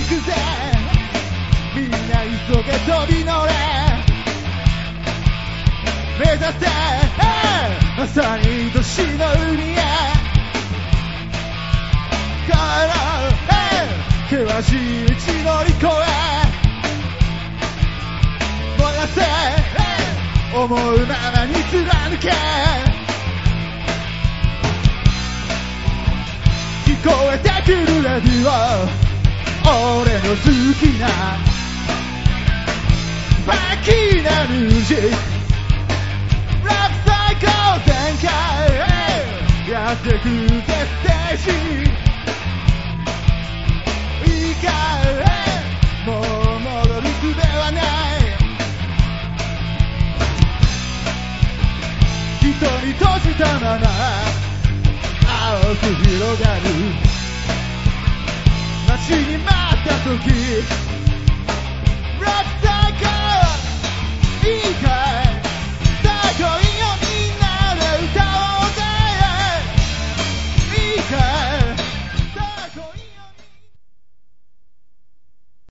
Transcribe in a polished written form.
くぜみんな急げ飛び乗れ目指せまさに愛しの海へ帰ろう険しい道乗り越え燃やせ思うままに貫け聞こえてくるレディオ俺の好きなファンキーなミュージックラブ最高全開やってくぜステージいいかもう戻る術はない一人閉じたまま青く広がる待ちに待った時ラブ最高いいか